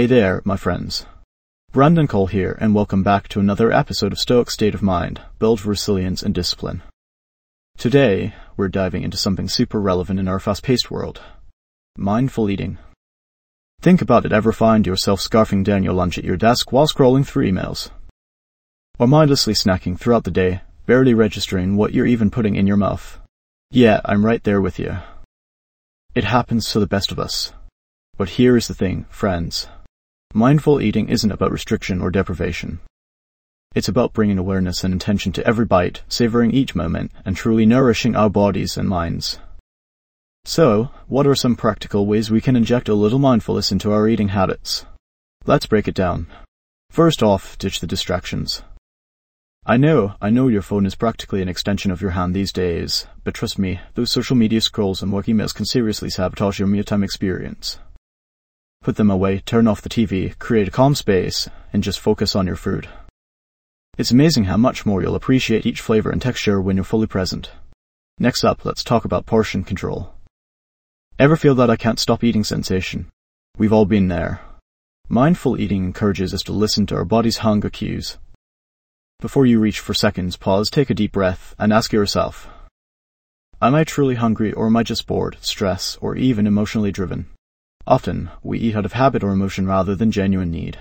Hey there, my friends. Brandon Cole here, and welcome back to another episode of Stoic State of Mind, Build Resilience and Discipline. Today, we're diving into something super relevant in our fast-paced world. Mindful eating. Think about it, ever find yourself scarfing down your lunch at your desk while scrolling through emails? Or mindlessly snacking throughout the day, barely registering what you're even putting in your mouth? Yeah, I'm right there with you. It happens to the best of us. But here is the thing, friends. Mindful eating isn't about restriction or deprivation. It's about bringing awareness and intention to every bite, savoring each moment, and truly nourishing our bodies and minds. So, what are some practical ways we can inject a little mindfulness into our eating habits? Let's break it down. First off, ditch the distractions. I know your phone is practically an extension of your hand these days, but trust me, those social media scrolls and work emails can seriously sabotage your mealtime experience. Put them away, turn off the TV, create a calm space, and just focus on your food. It's amazing how much more you'll appreciate each flavor and texture when you're fully present. Next up, let's talk about portion control. Ever feel that I can't stop eating sensation? We've all been there. Mindful eating encourages us to listen to our body's hunger cues. Before you reach for seconds, pause, take a deep breath, and ask yourself, am I truly hungry, or am I just bored, stressed, or even emotionally driven? Often, we eat out of habit or emotion rather than genuine need.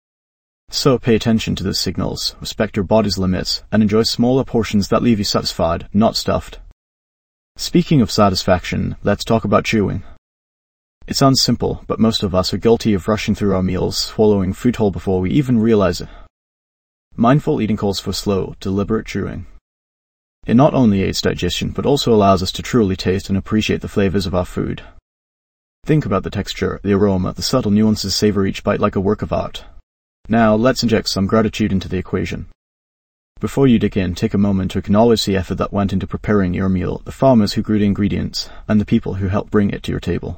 So pay attention to those signals, respect your body's limits, and enjoy smaller portions that leave you satisfied, not stuffed. Speaking of satisfaction, let's talk about chewing. It sounds simple, but most of us are guilty of rushing through our meals, swallowing food whole before we even realize it. Mindful eating calls for slow, deliberate chewing. It not only aids digestion, but also allows us to truly taste and appreciate the flavors of our food. Think about the texture, the aroma, the subtle nuances, savor each bite like a work of art. Now, let's inject some gratitude into the equation. Before you dig in, take a moment to acknowledge the effort that went into preparing your meal, the farmers who grew the ingredients, and the people who helped bring it to your table.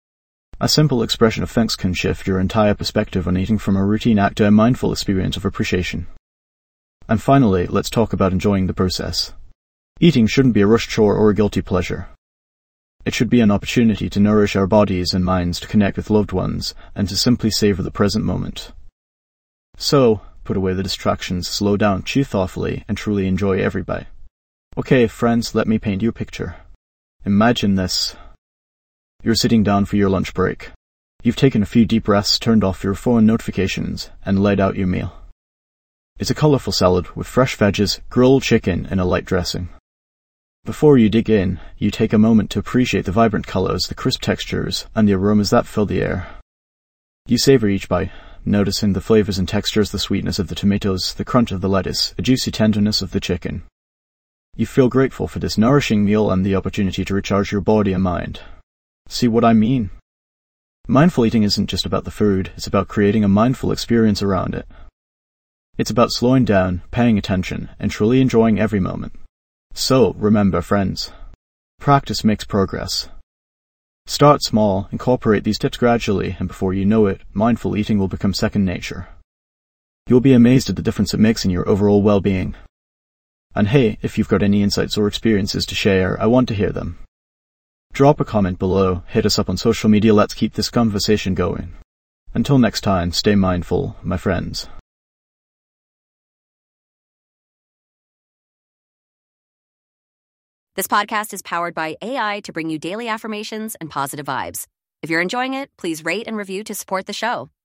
A simple expression of thanks can shift your entire perspective on eating from a routine act to a mindful experience of appreciation. And finally, let's talk about enjoying the process. Eating shouldn't be a rushed chore or a guilty pleasure. It should be an opportunity to nourish our bodies and minds, to connect with loved ones, and to simply savor the present moment. So, put away the distractions, slow down, chew thoughtfully, and truly enjoy every bite. Okay, friends, let me paint you a picture. Imagine this. You're sitting down for your lunch break. You've taken a few deep breaths, turned off your phone notifications, and laid out your meal. It's a colorful salad with fresh veggies, grilled chicken, and a light dressing. Before you dig in, you take a moment to appreciate the vibrant colors, the crisp textures, and the aromas that fill the air. You savor each bite, noticing the flavors and textures, the sweetness of the tomatoes, the crunch of the lettuce, the juicy tenderness of the chicken. You feel grateful for this nourishing meal and the opportunity to recharge your body and mind. See what I mean? Mindful eating isn't just about the food, it's about creating a mindful experience around it. It's about slowing down, paying attention, and truly enjoying every moment. So, remember, friends, practice makes progress. Start small, incorporate these tips gradually, and before you know it, mindful eating will become second nature. You'll be amazed at the difference it makes in your overall well-being. And hey, if you've got any insights or experiences to share, I want to hear them. Drop a comment below, hit us up on social media, let's keep this conversation going. Until next time, stay mindful, my friends. This podcast is powered by AI to bring you daily affirmations and positive vibes. If you're enjoying it, please rate and review to support the show.